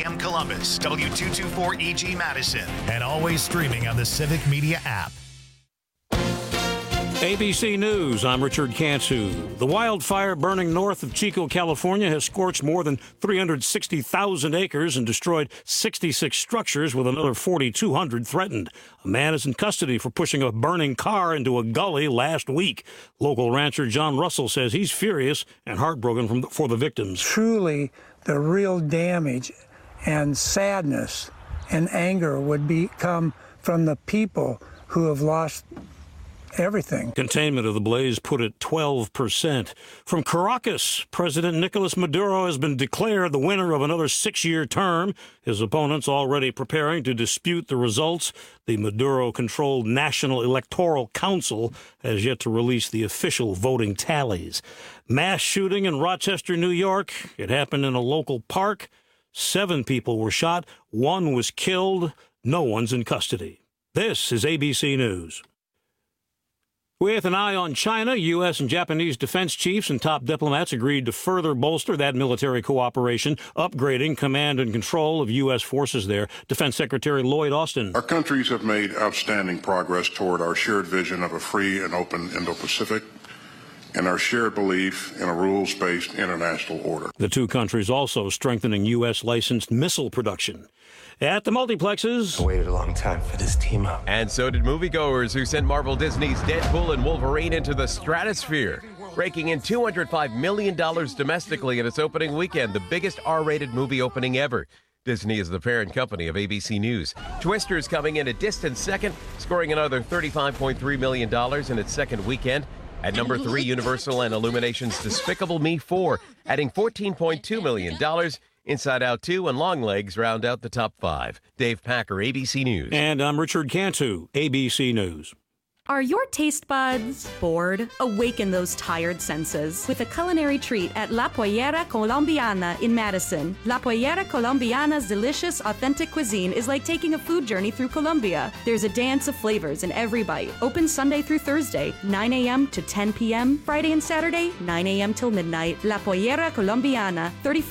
AM Columbus, W224EG Madison, and always streaming on the Civic Media app. ABC News, I'm Richard Cantu. The wildfire burning north of Chico, California has scorched more than 360,000 acres and destroyed 66 structures, with another 4,200 threatened. A man is in custody for pushing a burning car into a gully last week. Local rancher John Russell says he's furious and heartbroken for the victims. Truly, the real damage and sadness and anger would come from the people who have lost everything. Containment of the blaze put at 12%. From Caracas, President Nicolas Maduro has been declared the winner of another 6-year term. His opponents already preparing to dispute the results. The Maduro-controlled National Electoral Council has yet to release the official voting tallies. Mass shooting in Rochester, New York. It happened in a local park. 7 people were shot. 1 was killed. No one's in custody. This is ABC News. With an eye on China, U.S. and Japanese defense chiefs and top diplomats agreed to further bolster that military cooperation, upgrading command and control of U.S. forces there. Defense Secretary Lloyd Austin. Our countries have made outstanding progress toward our shared vision of a free and open Indo-Pacific and our shared belief in a rules-based international order. The two countries also strengthening U.S. licensed missile production. At the multiplexes, I waited a long time for this team up. And so did moviegoers who sent Marvel Disney's Deadpool and Wolverine into the stratosphere, raking in $205 million domestically in its opening weekend, the biggest R-rated movie opening ever. Disney is the parent company of ABC News. Twisters coming in a distant second, scoring another $35.3 million in its second weekend. At number 3, Universal and Illumination's Despicable Me 4, adding $14.2 million. Inside Out 2 and Longlegs round out the top 5. Dave Packer, ABC News. And I'm Richard Cantu, ABC News. Are your taste buds bored? Awaken those tired senses with a culinary treat at La Pollera Colombiana in Madison. La Pollera Colombiana's delicious, authentic cuisine is like taking a food journey through Colombia. There's a dance of flavors in every bite. Open Sunday through Thursday, 9 a.m. to 10 p.m. Friday and Saturday, 9 a.m. till midnight. La Pollera Colombiana,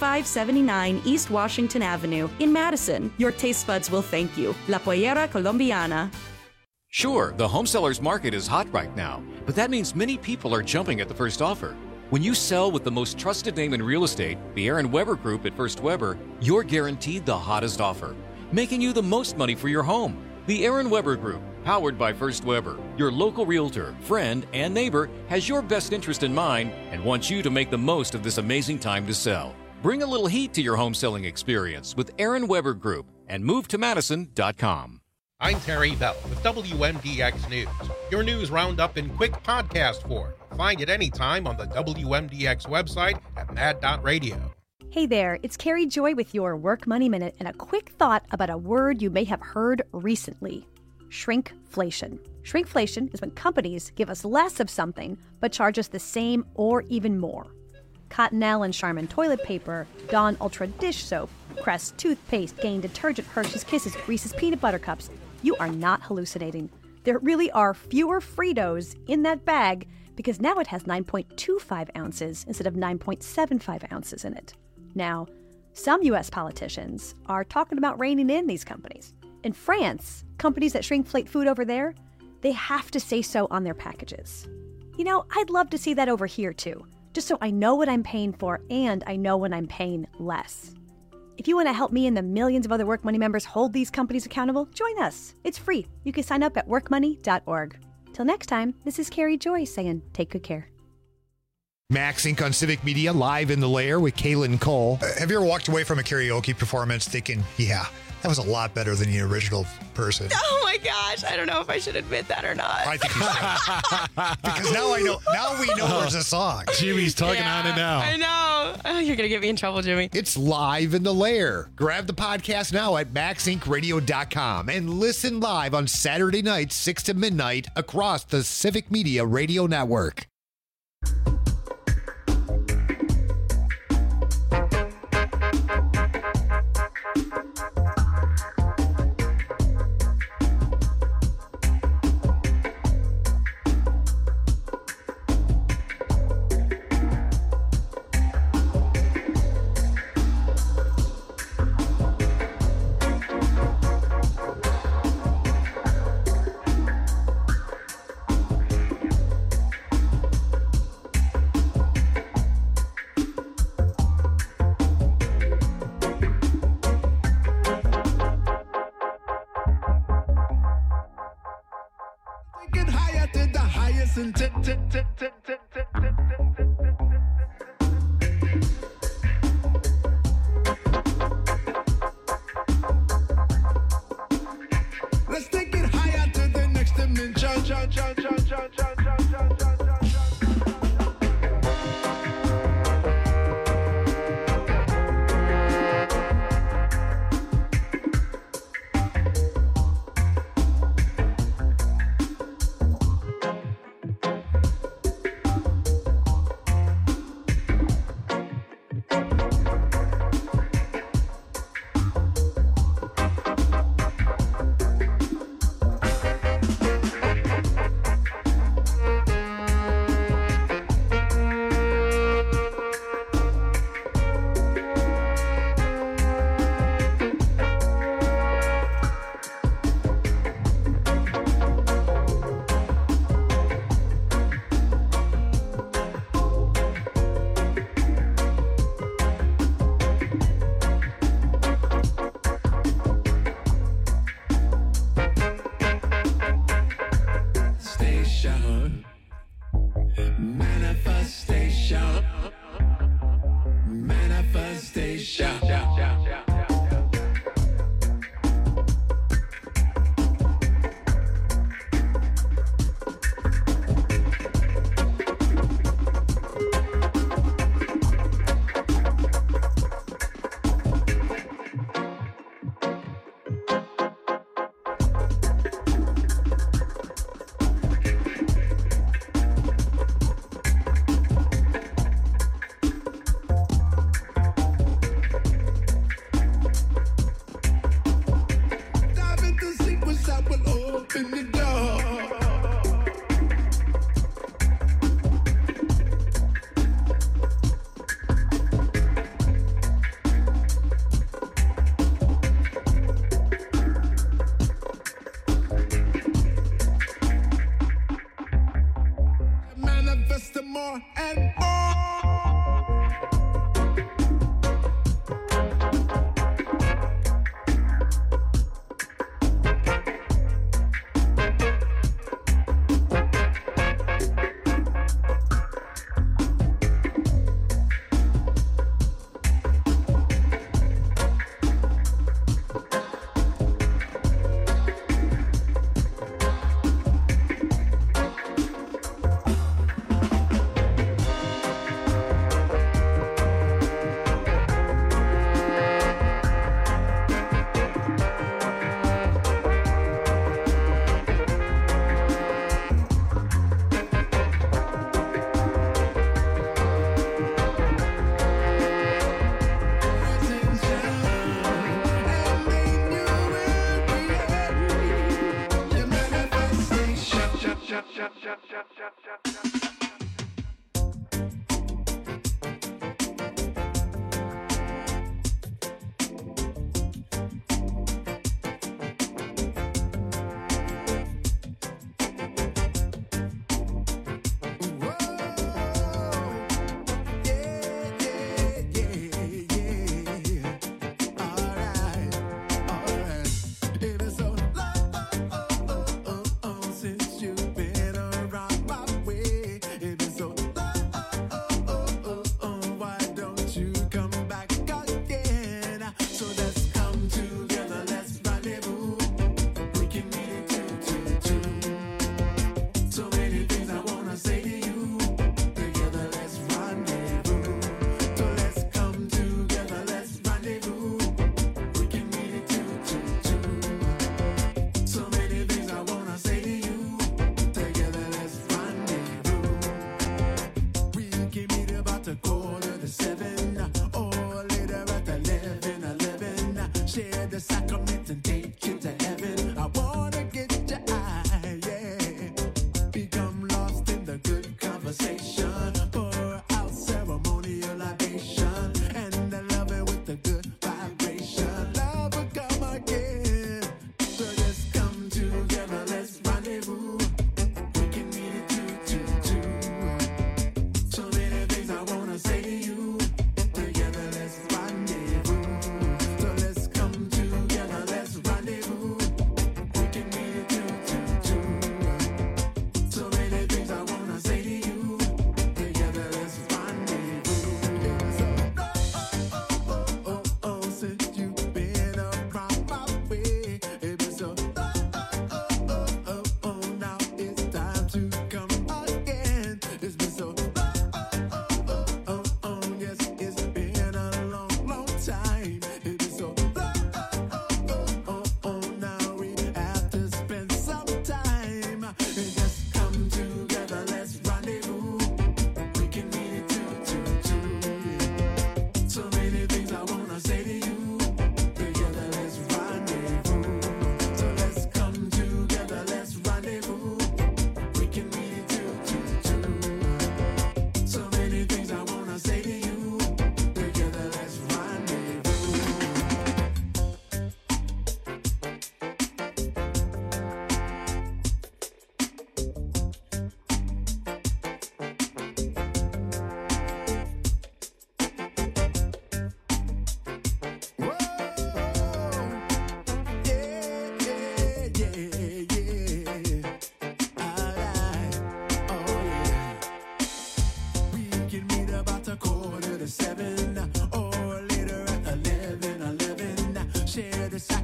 3579 East Washington Avenue in Madison. Your taste buds will thank you. La Pollera Colombiana. Sure, the home seller's market is hot right now, but that means many people are jumping at the first offer. When you sell with the most trusted name in real estate, the Aaron Weber Group at First Weber, you're guaranteed the hottest offer, making you the most money for your home. The Aaron Weber Group, powered by First Weber, your local realtor, friend, and neighbor, has your best interest in mind and wants you to make the most of this amazing time to sell. Bring a little heat to your home selling experience with Aaron Weber Group and move to Madison.com. I'm Terry Bell with WMDX News, your news roundup in quick podcast form. Find it anytime on the WMDX website at mad.radio. Hey there, it's Carrie Joy with your Work Money Minute and a quick thought about a word you may have heard recently: shrinkflation. Shrinkflation is when companies give us less of something but charge us the same or even more. Cottonelle and Charmin toilet paper, Dawn Ultra dish soap, Crest toothpaste, Gain detergent, Hershey's Kisses, Reese's peanut butter cups. You are not hallucinating. There really are fewer Fritos in that bag because now it has 9.25 ounces instead of 9.75 ounces in it. Now, some U.S. politicians are talking about reining in these companies. In France, companies that shrinkflate food over there, they have to say so on their packages. You know, I'd love to see that over here too, just so I know what I'm paying for and I know when I'm paying less. If you want to help me and the millions of other Work Money members hold these companies accountable, join us. It's free. You can sign up at workmoney.org. Till next time, this is Carrie Joy saying take good care. Max Inc. on Civic Media, live in the lair with Kaylin Cole. Have you ever walked away from a karaoke performance thinking, yeah, that was a lot better than the original person? Oh my gosh, I don't know if I should admit that or not. I think you should. Because now we know there's a song. Jimmy's talking on it now. I know. Oh, you're going to get me in trouble, Jimmy. It's live in the lair. Grab the podcast now at maxincradio.com and listen live on Saturday nights, 6 to midnight across the Civic Media Radio Network. Madison. Let's take it higher to the next dimension.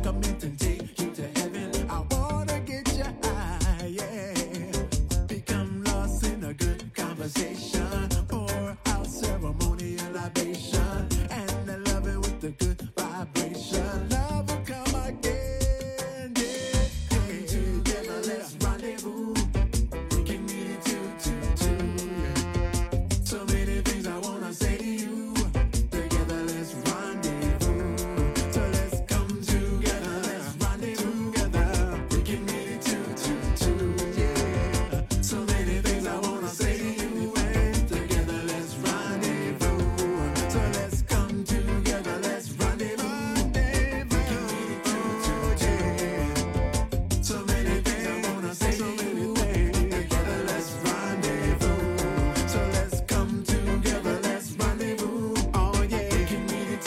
come in and take you to heaven. I wanna get your eye, yeah. Become lost in a good conversation. Pour out ceremonial libation. And I love it with the good vibration. Love will come again, yeah. Come together, let's rendezvous. We can meet it two, yeah. So many things I wanna say to you. Together, let's rendezvous. So let's come together, let's rendezvous together. We can meet it two, yeah. So many things I wanna say to you. And together, let's rendezvous. So let's come together, let's rendezvous. We can meet it two, yeah. So many things I wanna say to you. Together, let's rendezvous. So let's come together, let's rendezvous. Oh yeah, we can meet it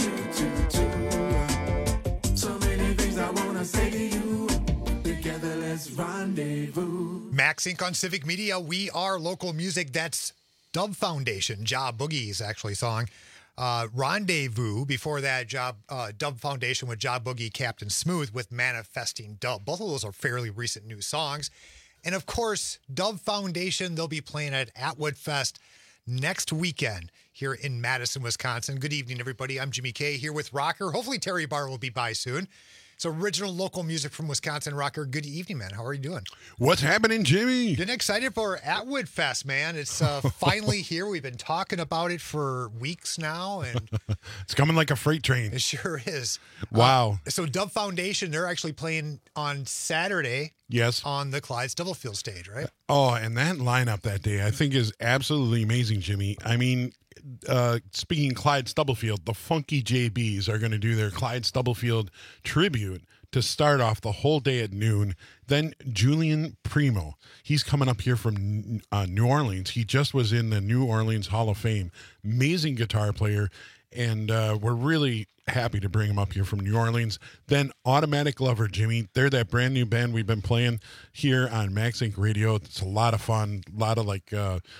two. So many things I wanna say to you. Together, let's rendezvous. Max Inc. on Civic Media. We are local music. That's Dub Foundation. Job Boogie's actually song. Rendezvous. Before that, Dub Foundation with Job Boogie, Captain Smooth with Manifesting Dub. Both of those are fairly recent new songs. And of course, Dub Foundation, they'll be playing at Atwood Fest next weekend here in Madison, Wisconsin. Good evening, everybody. I'm Jimmy K here with Rocker. Hopefully Terry Barr will be by soon. It's original local music from Wisconsin. Rocker, good evening, man. How are you doing? What's happening, Jimmy? Getting excited for Atwood Fest, man. It's finally here. We've been talking about it for weeks now, and It's coming like a freight train. it sure is. Wow. So Dub Foundation, they're actually playing on Saturday Yes. on the Clyde Stubblefield stage, right? Oh, and that lineup that day, I think, is absolutely amazing, Jimmy. I mean, speaking Clyde Stubblefield, the Funky JBs are going to do their Clyde Stubblefield tribute to start off the whole day at noon. Then Julian Primo, he's coming up here from New Orleans. He just was in the New Orleans Hall of Fame. Amazing guitar player, and we're really happy to bring him up here from New Orleans. Then Automatic Lover, Jimmy. They're that brand new band we've been playing here on Max Inc. Radio. It's a lot of fun, a lot of like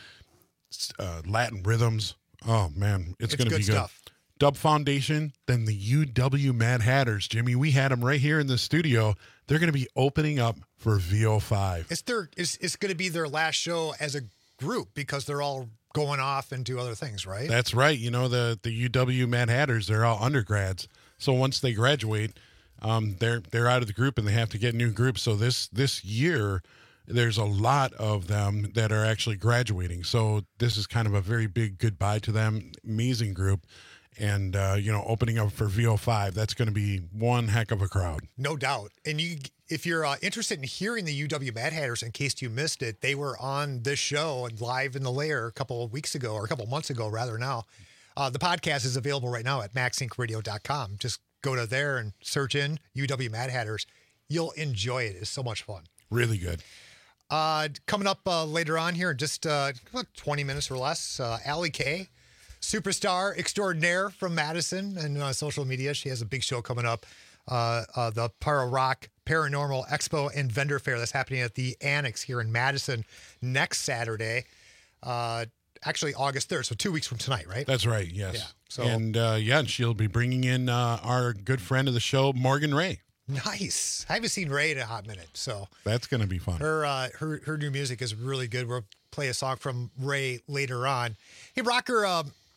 Latin rhythms. Oh, man, it's going to be good. Stuff. Dub Foundation, then the UW Mad Hatters. Jimmy, we had them right here in the studio. They're going to be opening up for VO5. It's going to be their last show as a group because they're all going off and do other things, right? That's right. You know, the UW Mad Hatters, they're all undergrads. So once they graduate, they're out of the group and they have to get new groups. So this year, there's a lot of them that are actually graduating. So this is kind of a very big goodbye to them. Amazing group. And, opening up for VO5, that's going to be one heck of a crowd. No doubt. And if you're interested in hearing the UW Mad Hatters, in case you missed it, they were on this show and live in the lair a couple of weeks ago, or a couple of months ago, rather now. The podcast is available right now at maxincradio.com. Just go to there and search in UW Mad Hatters. You'll enjoy it. It's so much fun. Really good. Coming up later on here in just 20 minutes or less, Allie Kay, superstar extraordinaire from Madison and social media. She has a big show coming up, the Para Rock Paranormal Expo and Vendor Fair that's happening at the Annex here in Madison next Saturday, actually August 3rd, so 2 weeks from tonight, right? That's right, yes. Yeah. So, and she'll be bringing in our good friend of the show, Morgan Ray. Nice. I haven't seen Ray in a hot minute, so that's going to be fun. Her new music is really good. We'll play a song from Ray later on. Hey, Rocker,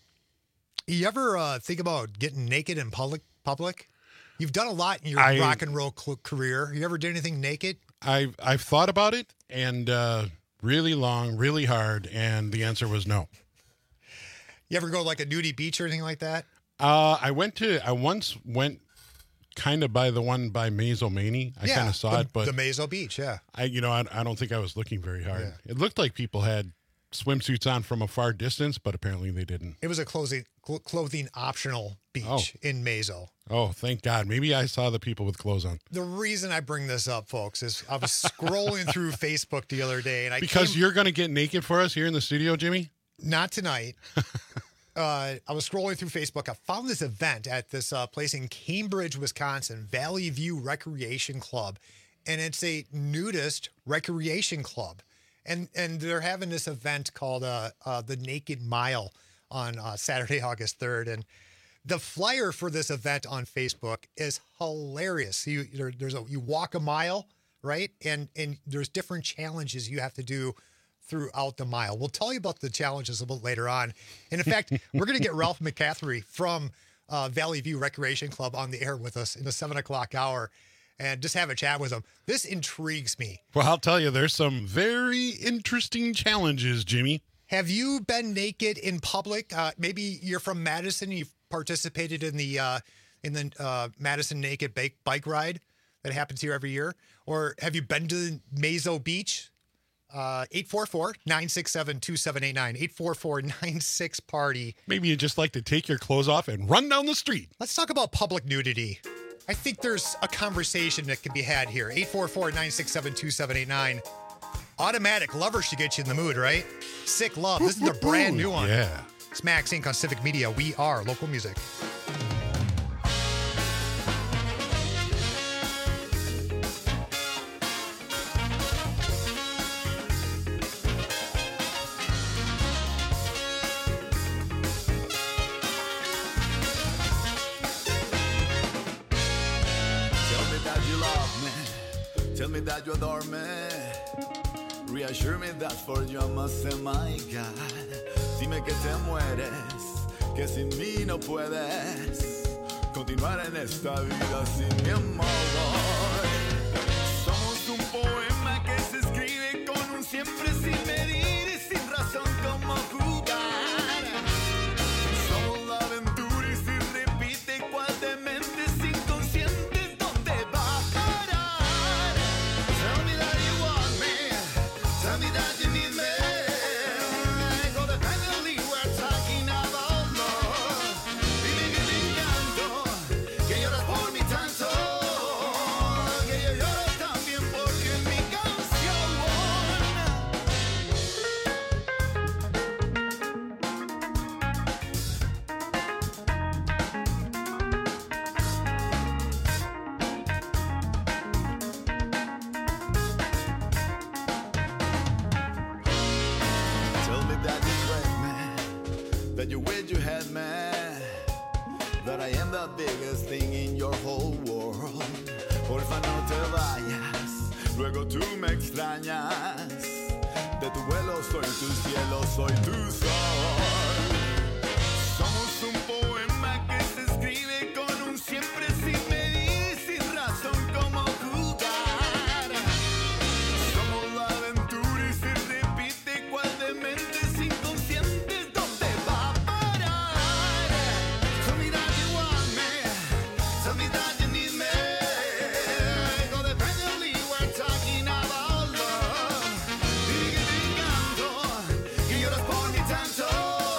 you ever think about getting naked in public? You've done a lot in your rock and roll career. You ever did anything naked? I've thought about it, and really long, really hard, and the answer was no. You ever go like a nudie beach or anything like that? I once went kind of by the one by Mazomanie. I kind of saw it, but the Mazo Beach, yeah. I don't think I was looking very hard. Yeah. It looked like people had swimsuits on from a far distance, but apparently they didn't. It was a clothing optional beach in Mazo. Oh, thank God. Maybe I saw the people with clothes on. The reason I bring this up, folks, is I was scrolling through Facebook the other day, and you're going to get naked for us here in the studio, Jimmy? Not tonight. I was scrolling through Facebook. I found this event at this place in Cambridge, Wisconsin, Valley View Recreation Club, and it's a nudist recreation club. And they're having this event called the Naked Mile on Saturday, August 3rd. And The flyer for this event on Facebook is hilarious. You walk a mile, right? And there's different challenges you have to do throughout the mile. We'll tell you about the challenges a little later on. And in fact, we're going to get Ralph McCaffrey from Valley View Recreation Club on the air with us in the 7 o'clock hour and just have a chat with him. This intrigues me. Well, I'll tell you, there's some very interesting challenges, Jimmy. Have you been naked in public? Maybe you're from Madison. You've participated in the Madison Naked Bike Ride that happens here every year. Or have you been to Mazo Beach? 844-967-2789. 844-96-PARTY. Maybe you just like to take your clothes off and run down the street. Let's talk about public nudity. I think there's a conversation that can be had here. 844-967-2789. Automatic Lover should get you in the mood, right? Sick Love. This is their brand new one. Yeah. It's Max Inc. on Civic Media. We are local music. Tell me that you adore me. Reassure me that for you I must say my God. Dime que te mueres, que sin mí no puedes continuar en esta vida sin mi amor. Somos un poema que se escribe con un siempre sin medir y sin razón como jugar. Somos la aventura y si repite cual de mentes inconscientes ¿dónde va a parar? Tell me that you want me, tell me that you need me. Codependently we're talking about love. Dime que te encanto, que lloras por mi tanto, que yo lloro también porque en mi canción. Tell me that you crave me, that you wish you had me, that I am the biggest thing in your whole world. Porfa no te vayas, luego tú me extrañas. De tu vuelo soy tu cielo, soy tu sol. Somos un poema que se escribe con un siempre sin medir y sin razón como jugar. Somos la aventura y se repite cual de mentes inconscientes ¿dónde va a parar? Tell me that you want me, tell me that you need me. Codependently we're talking about love. Dime que te encanto, que lloras por mi tanto,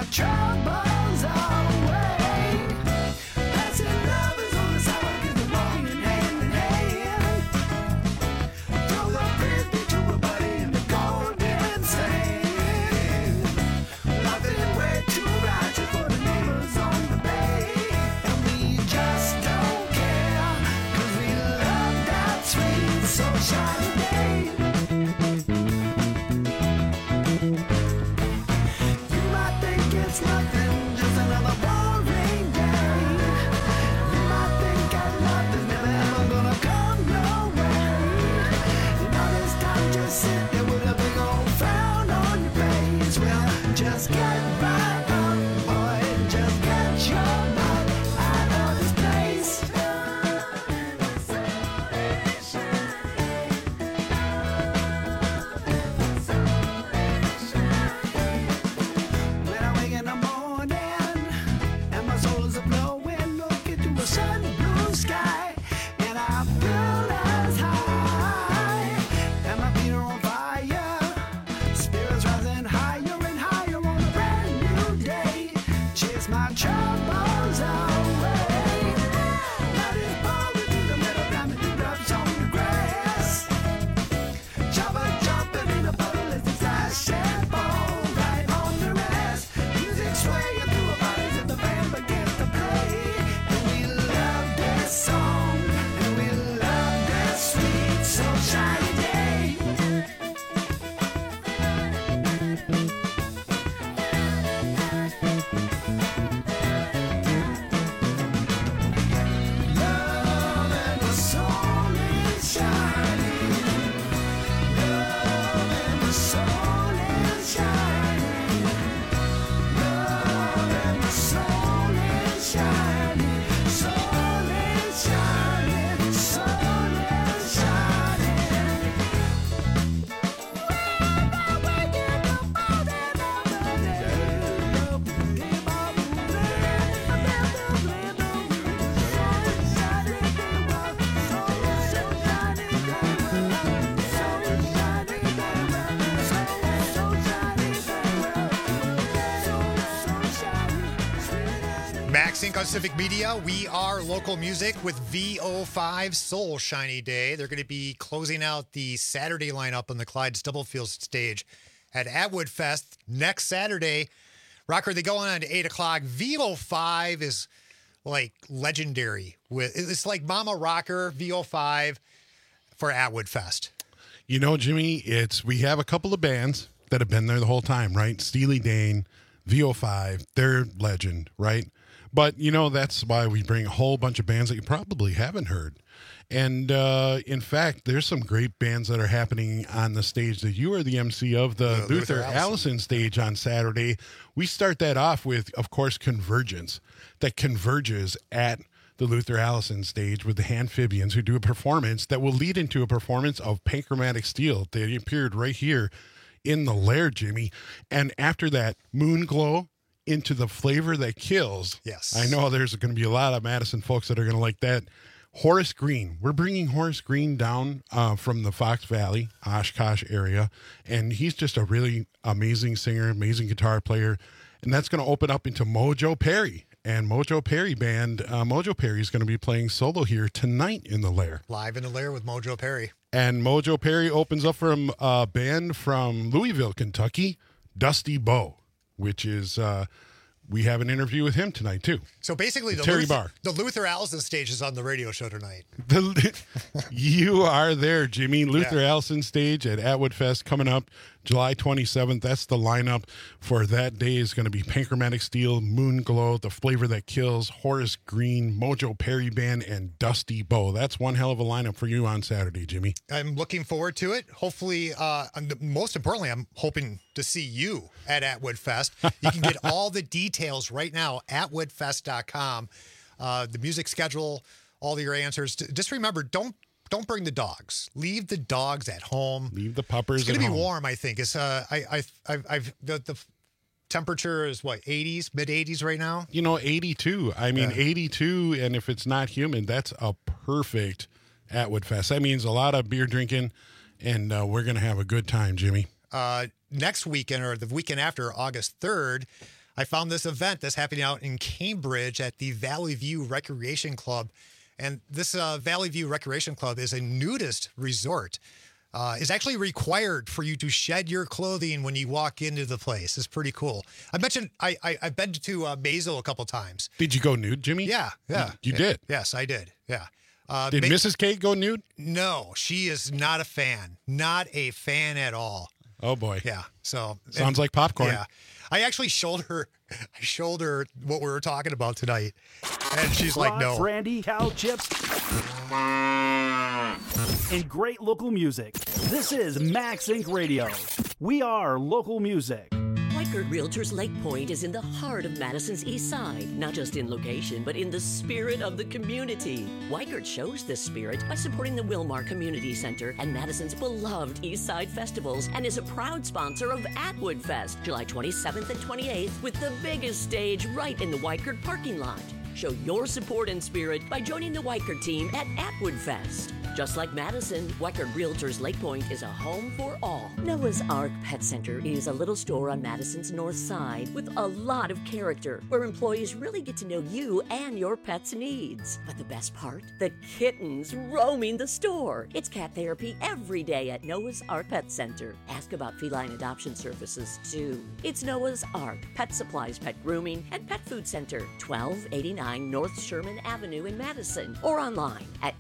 troubles away. Passing lovers on the sidewalk as they're walking hand in hand. Throw the frisbee to a buddy in the golden sand. Nothing way too righteous for the neighbors on the bay. And we just don't care, 'cause we love that sweet sunshine day. You might think it's nothing, just another boring day. You might think that love is never ever gonna come your way. And all this time just sit there with a big old frown on your face. Well, just get right up, boy, just get your butt out of this place. When I wake in the morning and my soul is a-blowing, look into a sun blue sky, and I feel as high, and my feet are on fire, spirits rising higher and higher on a brand new day. Chase my troubles away. Light is falling through the middle, diamond dewdrops on the grass. Chopper jumping in a puddle as the flash and fall right on their ass. Music swaying through our bodies as the band begins to play. And we love this song, and we love this sweet sunshine day. Love and the sun is shining. Love and the sun is shining. Love and the sun is shining. Sun is shining. Sun is shining. Max Inc. on Civic Media. We are local music with VO5 Soul Shiny Day. They're going to be closing out the Saturday lineup on the Clyde Stubblefield stage at Atwood Fest next Saturday. Rocker, they go on at 8 o'clock. VO5 is like legendary. It's like Mama Rocker, VO5 for Atwood Fest. You know, Jimmy, we have a couple of bands that have been there the whole time, right? Steely Dan, VO5, they're legend, right? But, you know, that's why we bring a whole bunch of bands that you probably haven't heard. And, in fact, there's some great bands that are happening on the stage that you are the MC of, the Luther Allison stage on Saturday. We start that off with, of course, Convergence, that converges at the Luther Allison stage with the Handphibians, who do a performance that will lead into a performance of Panchromatic Steel. They appeared right here in the Lair, Jimmy. And after that, Moonglow into The Flavor That Kills. Yes. I know there's going to be a lot of Madison folks that are going to like that. Horace Green. We're bringing Horace Green down from the Fox Valley, Oshkosh area. And he's just a really amazing singer, amazing guitar player. And that's going to open up into Mojo Perry. And Mojo Perry band, Mojo Perry is going to be playing solo here tonight in the Lair. Live in the Lair with Mojo Perry. And Mojo Perry opens up from a band from Louisville, Kentucky, Dusty Bow, which is, we have an interview with him tonight, too. So basically, the Luther Allison stage is on the radio show tonight. You are there, Jimmy. Luther Allison stage at Atwood Fest coming up July 27th. That's the lineup for that day. Is going to be Panchromatic Steel, Moonglow, The Flavor That Kills, Horace Green, Mojo Perry Band, and Dusty Bow. That's one hell of a lineup for you on Saturday, Jimmy. I'm looking forward to it. Hopefully, most importantly, I'm hoping to see you at Atwood Fest. You can get all the details right now at atwoodfest.com. The music schedule, all your answers. Just remember, don't bring the dogs. Leave the dogs at home. Leave the puppers. It's going to be warm, I think. It's the temperature is what, 80s, mid 80s right now. 82. I mean, 82, and if it's not humid, that's a perfect Atwood Fest. That means a lot of beer drinking, and we're going to have a good time, Jimmy. Next weekend, or the weekend after, August 3rd, I found this event that's happening out in Cambridge at the Valley View Recreation Club. And this Valley View Recreation Club is a nudist resort. Is actually required for you to shed your clothing when you walk into the place. It's pretty cool. I mentioned I've been to Maisel a couple times. Did you go nude, Jimmy? Yeah. You did? Yes, I did. Yeah. Did Mrs. Kate go nude? No, she is not a fan. Not a fan at all. Oh boy. Yeah. So sounds like popcorn. Yeah. I actually showed her what we were talking about tonight, and she's like, "No." Brandy, cow chips, and great local music. This is Max Inc. Radio. We are local music. Weichert Realtors Lake Point is in the heart of Madison's East Side, not just in location, but in the spirit of the community. Weichert shows this spirit by supporting the Wilmar Community Center and Madison's beloved East Side festivals, and is a proud sponsor of Atwood Fest, July 27th and 28th, with the biggest stage right in the Weichert parking lot. Show your support and spirit by joining the Weichert team at Atwood Fest. Just like Madison, Weichert Realtors Lake Point is a home for all. Noah's Ark Pet Center is a little store on Madison's north side with a lot of character, where employees really get to know you and your pet's needs. But the best part? The kittens roaming the store. It's cat therapy every day at Noah's Ark Pet Center. Ask about feline adoption services, too. It's Noah's Ark, pet supplies, pet grooming, and pet food center, 1289 North Sherman Avenue in Madison, or online at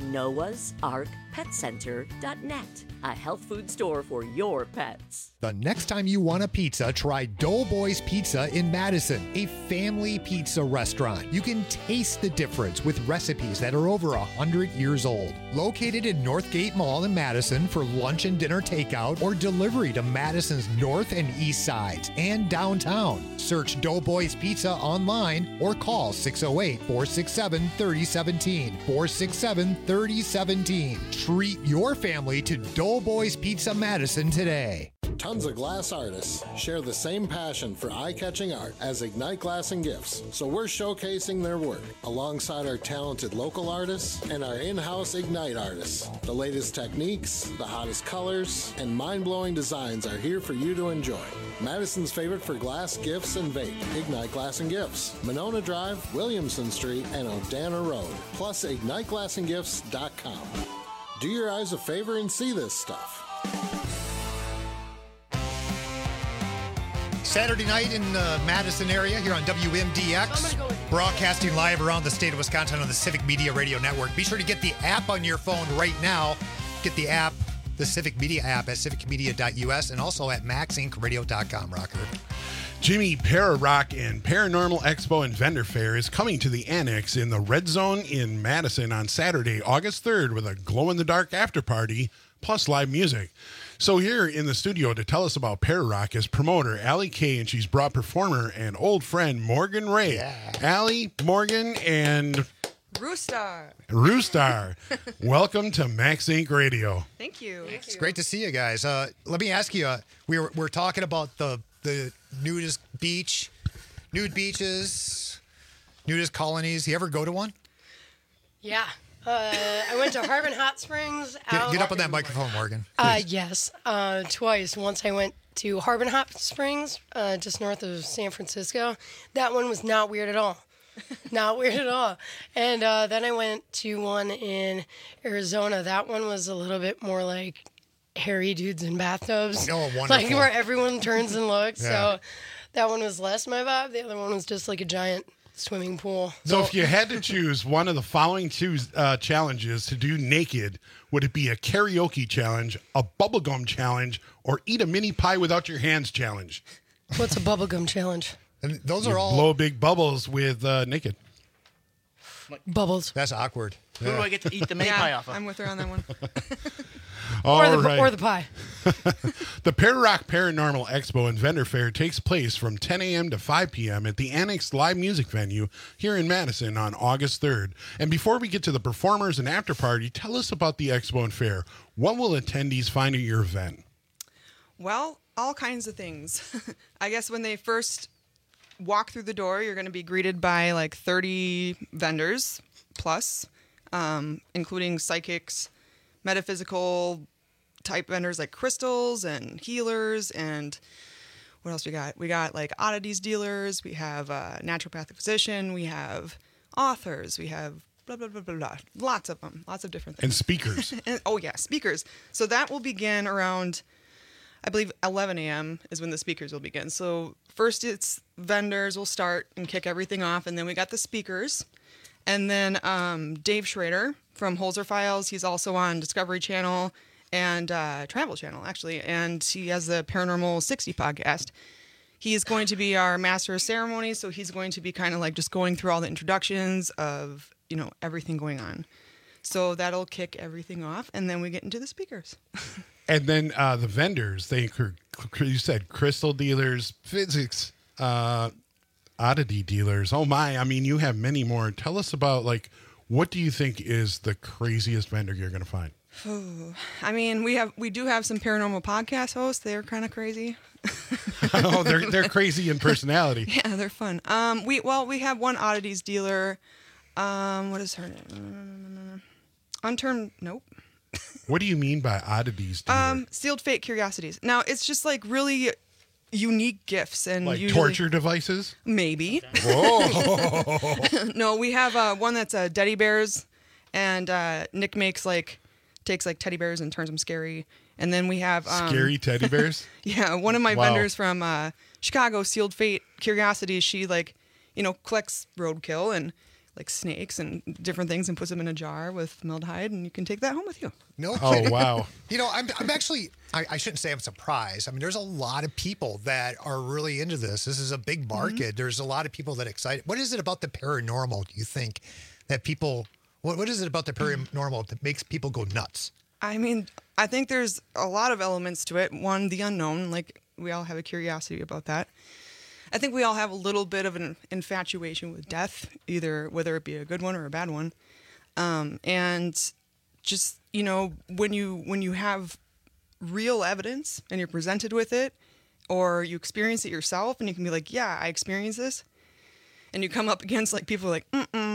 noahsarkpetcenter.net. A health food store for your pets. The next time you want a pizza, try Doughboys Pizza in Madison, a family pizza restaurant. You can taste the difference with recipes that are over 100 years old. Located in Northgate Mall in Madison for lunch and dinner takeout or delivery to Madison's north and east sides and downtown. Search Doughboys Pizza online or call 608-467-3017. 467-3017. Treat your family to Doughboys Pizza Madison today. Tons of glass artists share the same passion for eye-catching art as Ignite Glass and Gifts, so we're showcasing their work alongside our talented local artists and our in-house Ignite artists. The latest techniques, the hottest colors, and mind-blowing designs are here for you to enjoy. Madison's favorite for glass, gifts, and vape, Ignite Glass and Gifts, Monona Drive, Williamson Street, and Odana Road, plus IgniteGlassandGifts.com. Do your eyes a favor and see this stuff. Saturday night in the Madison area here on WMDX, broadcasting live around the state of Wisconsin on the Civic Media Radio Network. Be sure to get the app on your phone right now. Get the app, the Civic Media app at civicmedia.us and also at maxincradio.com, Rocker. Jimmy, Para-Rock and Paranormal Expo and Vendor Fair is coming to the Annex in the Red Zone in Madison on Saturday, August 3rd with a glow-in-the-dark after party plus live music. So here in the studio to tell us about Para-Rock is promoter Allie Kay, and she's brought performer and old friend Morgan Ray. Yeah. Allie, Morgan, and Roostar. Welcome to Max Inc. Radio. Thank you. It's great to see you guys. Let me ask you, we're talking about the nudist beach, nude beaches, nudist colonies. You ever go to one? Yeah. I went to Harbin Hot Springs. Get up on that microphone, Morgan. Yes, twice. Once I went to Harbin Hot Springs, just north of San Francisco. That one was not weird at all. Not weird at all. And then I went to one in Arizona. That one was a little bit more like hairy dudes in bathtubs. Oh, wonderful. Like where everyone turns and looks. Yeah. So that one was less my vibe. The other one was just like a giant swimming pool. So if you had to choose one of the following two challenges to do naked, would it be a karaoke challenge, a bubblegum challenge, or eat a mini pie without your hands challenge? What's a bubblegum challenge? And those are all blow big bubbles with naked. Bubbles. That's awkward. Who do I get to eat the mini pie off of? I'm with her on that one. Or the pie. The Para-Rock Paranormal Expo and Vendor Fair takes place from 10 a.m. to 5 p.m. at the Annex Live Music Venue here in Madison on August 3rd. And before we get to the performers and after party, tell us about the Expo and Fair. What will attendees find at your event? Well, all kinds of things. I guess when they first walk through the door, you're going to be greeted by like 30 vendors plus, including psychics, metaphysical type vendors like crystals and healers, and what else we got? We got like oddities dealers. We have naturopathic physician. We have authors. We have blah, blah, blah, blah, blah. Lots of them. Lots of different things. And speakers. Speakers. So that will begin around, I believe, 11 a.m. is when the speakers will begin. So first it's vendors will start and kick everything off. And then we got the speakers. And then Dave Schrader from Holzer Files. He's also on Discovery Channel and Travel Channel, actually. And he has the Paranormal 60 podcast. He's going to be our master of ceremonies. So he's going to be kind of like just going through all the introductions of, everything going on. So that'll kick everything off. And then we get into the speakers. And then the vendors, you said crystal dealers, physics, oddity dealers. Oh my, I mean, you have many more. Tell us about, what do you think is the craziest vendor you're going to find? I mean, we do have some paranormal podcast hosts. They're kind of crazy. Oh, they're crazy in personality. Yeah, they're fun. We have one oddities dealer. What is her name? Unturned. Nope. What do you mean by oddities dealer? Sealed Fate Curiosities. Now it's just like really unique gifts and usually, torture devices. Maybe. Whoa. No, we have one that's teddy bears, and Nick takes teddy bears and turns them scary. And then we have scary teddy bears. Yeah, one of my vendors from Chicago, Sealed Fate Curiosities. She collects roadkill and snakes and different things and puts them in a jar with formaldehyde, and you can take that home with you. No kidding. Oh, wow. I'm actually, I shouldn't say I'm surprised. I mean, there's a lot of people that are really into this. This is a big market. Mm-hmm. There's a lot of people that are excited. What is it about the paranormal, do you think, that people, what is it about the paranormal that makes people go nuts? I mean, I think there's a lot of elements to it. One, the unknown, we all have a curiosity about that. I think we all have a little bit of an infatuation with death, whether it be a good one or a bad one. And just, when you have real evidence and you're presented with it, or you experience it yourself and you can be like, yeah, I experienced this. And you come up against people like,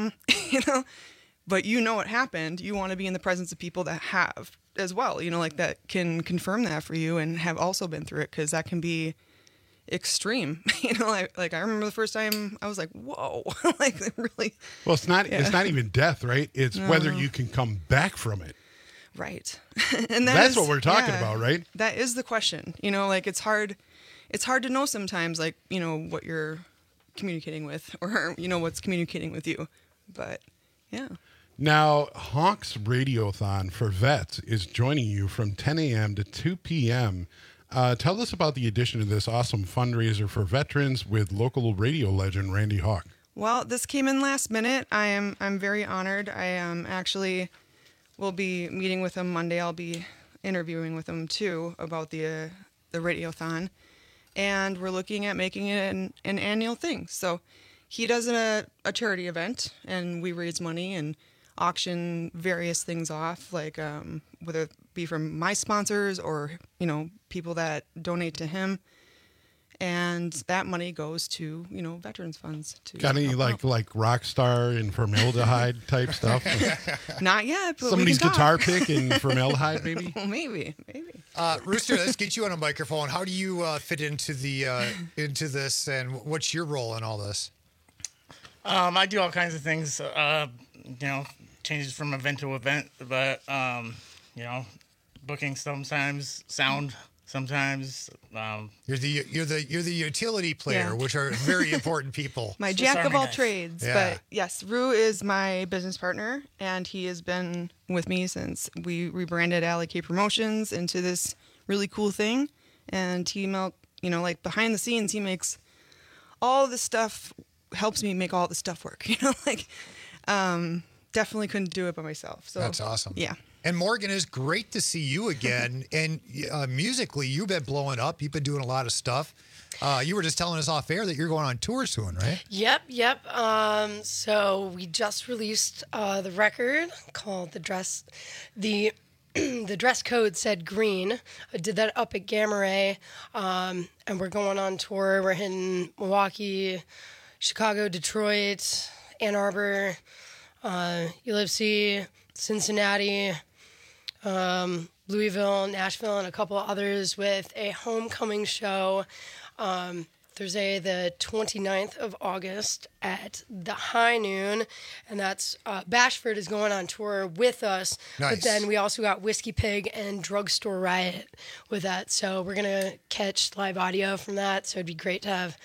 but it happened. You want to be in the presence of people that have as well, that can confirm that for you and have also been through it, because that can be extreme. I remember the first time I was like, whoa. Really. Well, it's not even death, right? It's whether you can come back from it. Right. And that's what we're talking about, right? That is the question. It's hard to know sometimes what you're communicating with, or what's communicating with you. But yeah. Now, Hawks Radiothon for Vets is joining you from 10 a.m. to 2 p.m. Tell us about the addition to this awesome fundraiser for veterans with local radio legend Randy Hawk. Well, this came in last minute. I'm very honored. I actually will be meeting with him Monday. I'll be interviewing with him too about the radiothon, and we're looking at making it an annual thing. So he does a charity event, and we raise money and auction various things off, whether it be from my sponsors or people that donate to him, and that money goes to veterans funds. Got any like rock star and formaldehyde type stuff? Not yet. But somebody's guitar pick and formaldehyde, maybe. Well, maybe. Rooster, let's get you on a microphone. How do you fit into into this, and what's your role in all this? I do all kinds of things. Changes from event to event, but booking sometimes, sound sometimes. You're the utility player, which are very important people. My jack of all trades. Yeah. But yes, Rue is my business partner, and he has been with me since we rebranded Alley K Promotions into this really cool thing. And he behind the scenes, he makes all this stuff, helps me make all the stuff work. Definitely couldn't do it by myself. So that's awesome. Yeah. And Morgan, it's great to see you again. And musically, you've been blowing up. You've been doing a lot of stuff. You were just telling us off air that you're going on tour soon, right? Yep. So we just released the record called The Dress. The dress code said green. I did that up at Gamma Ray. And we're going on tour. We're hitting Milwaukee, Chicago, Detroit, Ann Arbor, Ulysses, Cincinnati, Louisville, Nashville, and a couple of others with a homecoming show Thursday, the 29th of August at the High Noon. And that's Bashford is going on tour with us. Nice. But then we also got Whiskey Pig and Drugstore Riot with that. So we're going to catch live audio from that. So it'd be great to have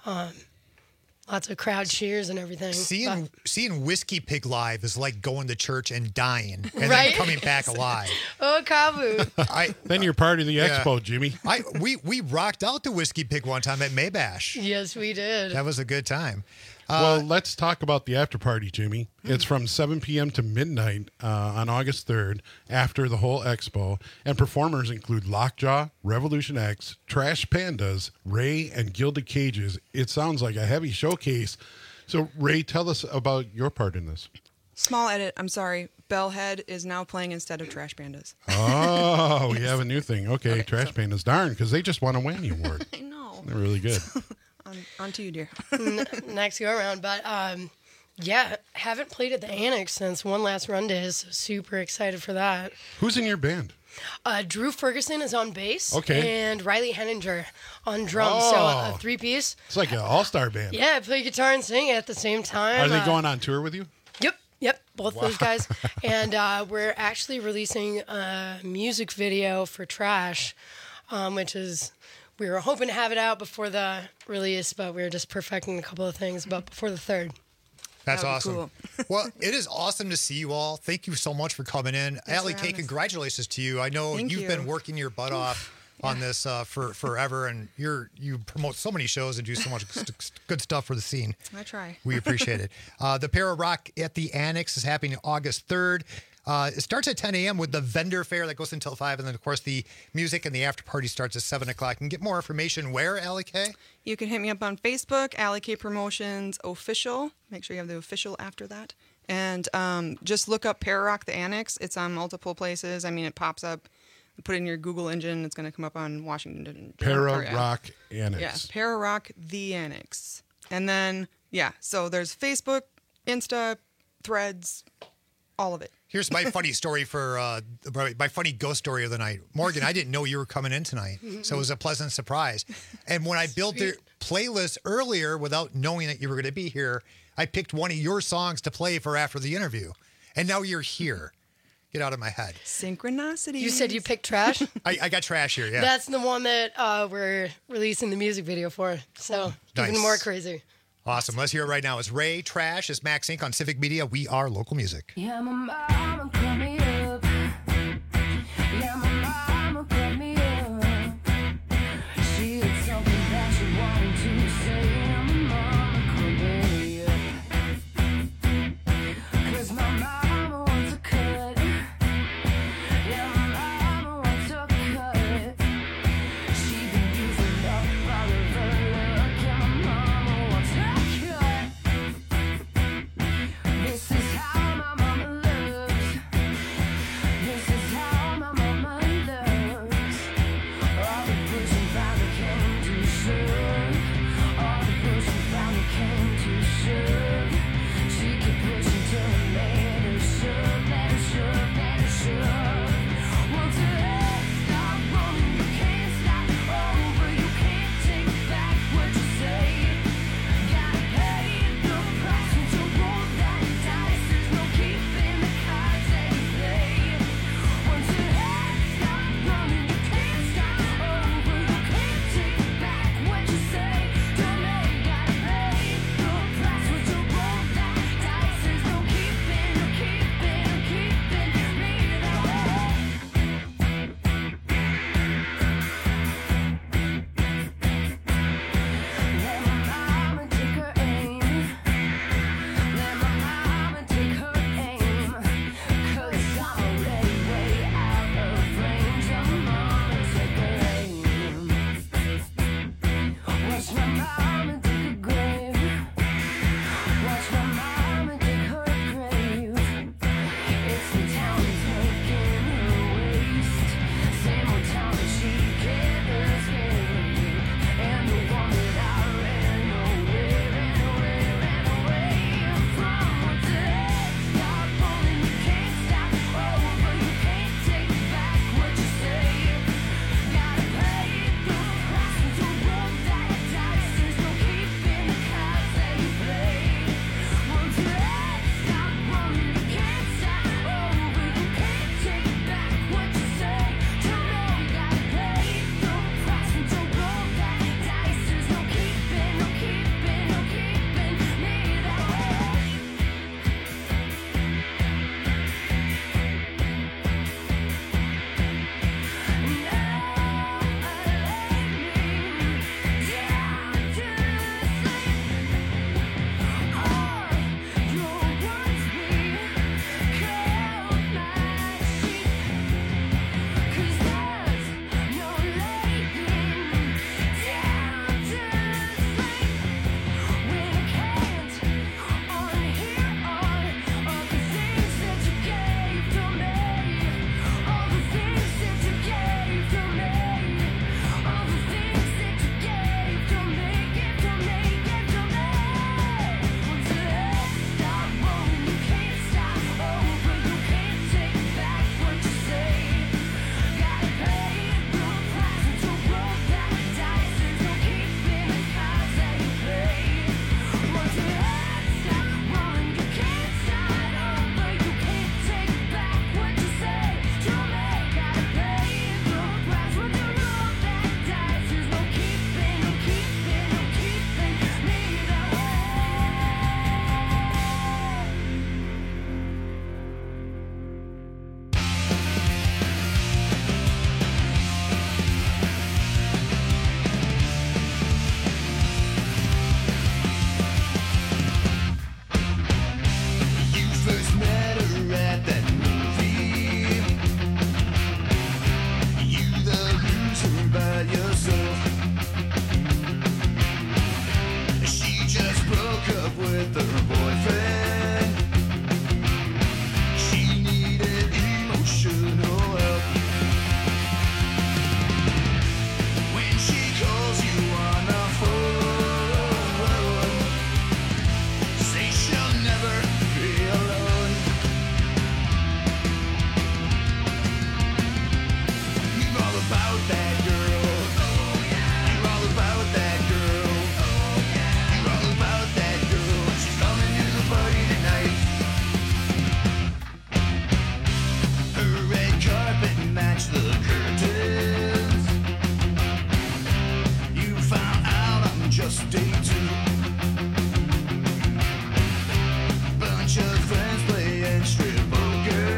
lots of crowd cheers and everything. Seeing Whiskey Pig live is like going to church and dying and Right? then coming back alive. Oh, Kabu. Then you're part of the expo, Jimmy. We rocked out to Whiskey Pig one time at Maybash. Yes, we did. That was a good time. Well, let's talk about the after party, Jimmy. It's from 7 p.m. to midnight on August 3rd after the whole expo. And performers include Lockjaw, Revolution X, Trash Pandas, Ray, and Gilded Cages. It sounds like a heavy showcase. So, Ray, tell us about your part in this. Small edit. I'm sorry. Bellhead is now playing instead of Trash Pandas. Oh, we have a new thing. Okay, Trash Pandas. Darn, because they just won a Whammy Award. I know. They're really good. On to you, dear. Next go around. But yeah, haven't played at the Annex since One Last Run Days. So super excited for that. Who's in your band? Drew Ferguson is on bass. Okay. And Riley Henninger on drums. Oh. So a three-piece. It's like an all-star band. Yeah, I play guitar and sing at the same time. Are they going on tour with you? Yep, both those guys. And we're actually releasing a music video for Trash, which is, we were hoping to have it out before the release, but we were just perfecting a couple of things, but before the 3rd. That's That would be awesome. cool. Well, it is awesome to see you all. Thank you so much for coming in. Allie K, congratulations to you. I know Thank you've you. been working your butt off on this for forever, and you promote so many shows and do so much good stuff for the scene. I try. We appreciate it. The Para Rock at the Annex is happening August 3rd. It starts at 10 a.m. with the vendor fair that goes until 5, and then, of course, the music and the after party starts at 7 o'clock. You can get more information where, Allie K? You can hit me up on Facebook, Allie K Promotions Official. Make sure you have the official after that. And just look up Para Rock the Annex. It's on multiple places. I mean, it pops up. Put it in your Google engine. It's going to come up on Washington. Para Rock Annex. Yeah, Para Rock the Annex. And then, yeah, so there's Facebook, Insta, Threads, all of it. Here's my funny story my funny ghost story of the night. Morgan, I didn't know you were coming in tonight, so it was a pleasant surprise. And when I built the playlist earlier without knowing that you were going to be here, I picked one of your songs to play for after the interview. And now you're here. Get out of my head. Synchronicity. You said you picked Trash? I got Trash here, yeah. That's the one that we're releasing the music video for. So Nice. even more crazy. Awesome. Let's hear it right now. It's Ray, Trash. It's Max Inc. on Civic Media. We are local music. Yeah, my mama cut me up. Yeah, my mama cut me up. She had something that she wanted to say. Yeah, my mama cut me up. 'Cause my mama wants a cut. Yeah, my mama wants a cut. She been using up all of her luck. Yeah, my mama wants a cut. This is how my mama loves. about that girl. You're all about that girl. You're all about that girl. She's coming to the party tonight. Her red carpet matched the curtains. You found out I'm just day two. Bunch of friends playing strip poker.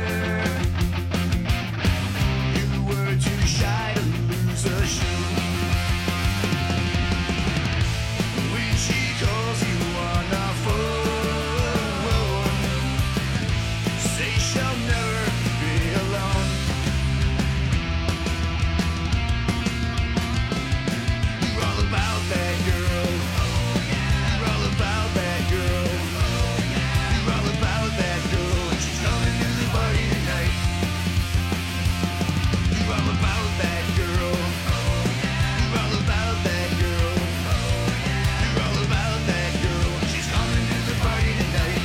You were too shy to lose a shoe. When she calls you on the phone, say she'll never be alone. You're all about that girl. You're all about that girl. You're all about that girl. And she's coming to the party tonight. You're all about that girl. You're all about that girl. You're all about that girl. And she's coming to the party tonight.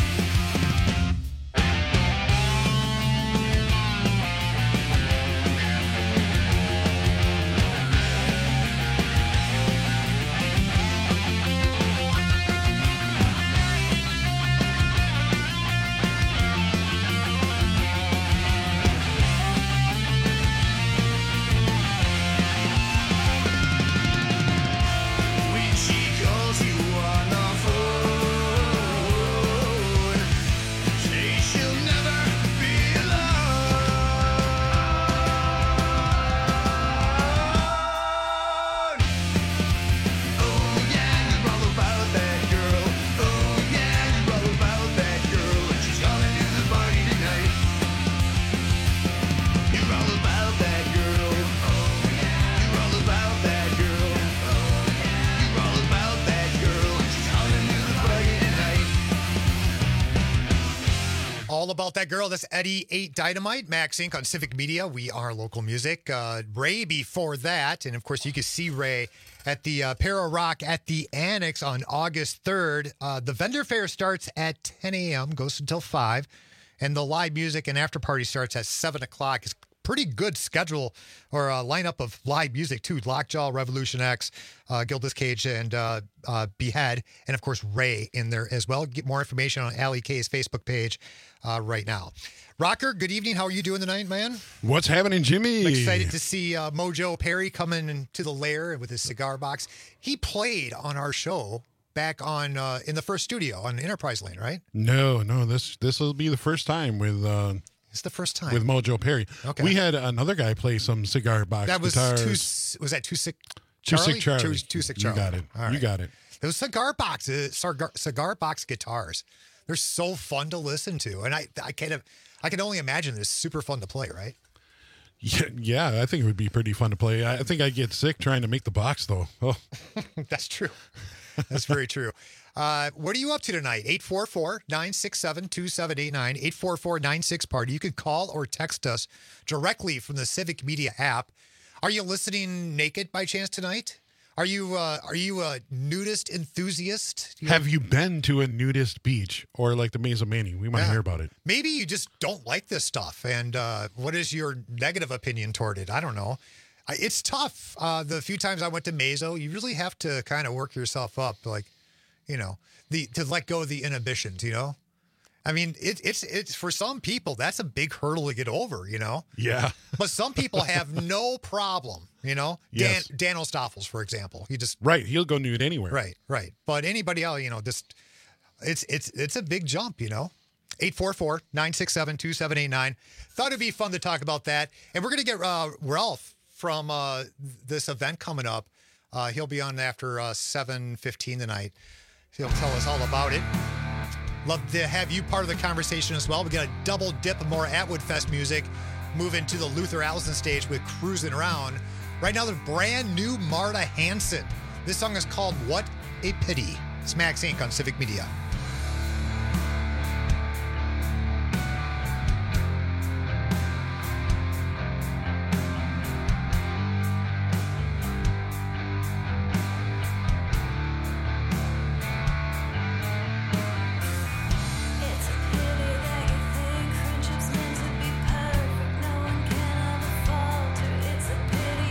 When she calls you on the phone, say she'll never be alone. Oh yeah, you're all about that girl. Oh yeah, you're all about that girl. And she's coming to the party tonight. You're all about that girl. You're all about that girl. You're all about that girl. And she's coming to the party tonight. All about that girl. That's Eddie 8 Dynamite, Max Inc. on Civic Media. We are local music. Ray before that. And of course, you can see Ray at the Para Rock at the Annex on August 3rd. The vendor fair starts at 10 a.m., goes until 5. And the live music and after party starts at 7 o'clock. It's pretty good schedule or a lineup of live music too. Lockjaw, Revolution X, Gildas Cage, and Behead, and of course Ray in there as well. Get more information on Allie K's Facebook page right now. Rocker, good evening. How are you doing tonight, man? What's happening, Jimmy? I'm excited to see Mojo Perry coming into the lair with his cigar box. He played on our show back on in the first studio on Enterprise Lane, right? No, this will be the first time with. It's the first time with Mojo Perry. Okay. We had another guy play some cigar box That was guitars. was that Too Sick Too Charlie? Sick Charlie. Too Sick Charlie. You got it. All right. You got it. Those cigar boxes, cigar box guitars, they're so fun to listen to, and I can only imagine they're super fun to play, right? Yeah, I think it would be pretty fun to play. I think I'd get sick trying to make the box, though. Oh. That's true. That's very true. What are you up to tonight? 844-967-2789, 844-96-PARTY. You can call or text us directly from the Civic Media app. Are you listening naked by chance tonight? Are you a nudist enthusiast? Have you been to a nudist beach or like the Mesa Manny? We might hear about it. Maybe you just don't like this stuff. And what is your negative opinion toward it? I don't know. It's tough. The few times I went to Mesa, you really have to kind of work yourself up, like, you know, to let go of the inhibitions, you know? I mean, it's for some people, that's a big hurdle to get over, you know? Yeah. But some people have no problem, you know? Yes. Dan O'Stoffels, for example. He just Right. He'll go nude anywhere. Right. But anybody else, you know, just it's a big jump, you know? 844-967-2789. Thought it'd be fun to talk about that. And we're going to get Ralph from this event coming up. He'll be on after 7:15 tonight. He'll tell us all about it. Love to have you part of the conversation as well. We got a double dip of more Atwood Fest music. Move into the Luther Allison stage with Cruising Around. Right now, the brand new Marta Hanson. This song is called What a Pity. It's Max Inc. on Civic Media. It's a pity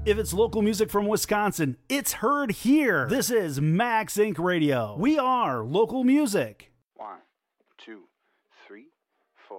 If it's local music from Wisconsin, it's heard here. This is Max Inc. Radio. We are local music. 1, 2, 3, 4.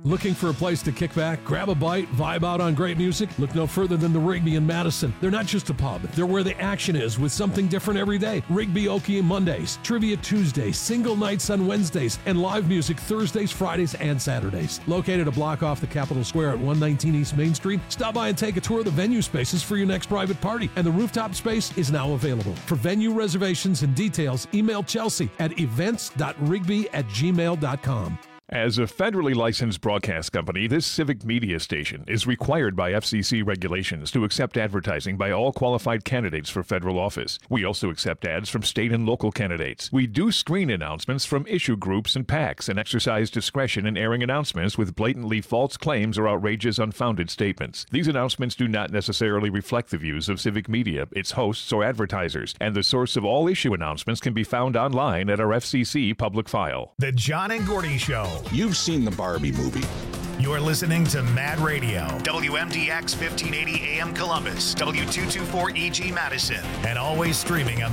Looking for a place to kick back, grab a bite, vibe out on great music? Look no further than the Rigby in Madison. They're not just a pub, they're where the action is with something different every day. Rigby Okie Mondays, Trivia Tuesdays, single nights on Wednesdays, and live music Thursdays, Fridays, and Saturdays. Located a block off the Capitol Square at 119 East Main Street, stop by and take a tour of the venue spaces for your next private party. And the rooftop space is now available. For venue reservations and details, email Chelsea at events.rigby@gmail.com. As a federally licensed broadcast company, this civic media station is required by FCC regulations to accept advertising by all qualified candidates for federal office. We also accept ads from state and local candidates. We do screen announcements from issue groups and PACs and exercise discretion in airing announcements with blatantly false claims or outrageous, unfounded statements. These announcements do not necessarily reflect the views of civic media, its hosts, or advertisers, and the source of all issue announcements can be found online at our FCC public file. The John and Gordy Show. You've seen the Barbie movie. You're listening to Mad Radio, WMDX 1580 AM Columbus, W224 EG Madison, and always streaming on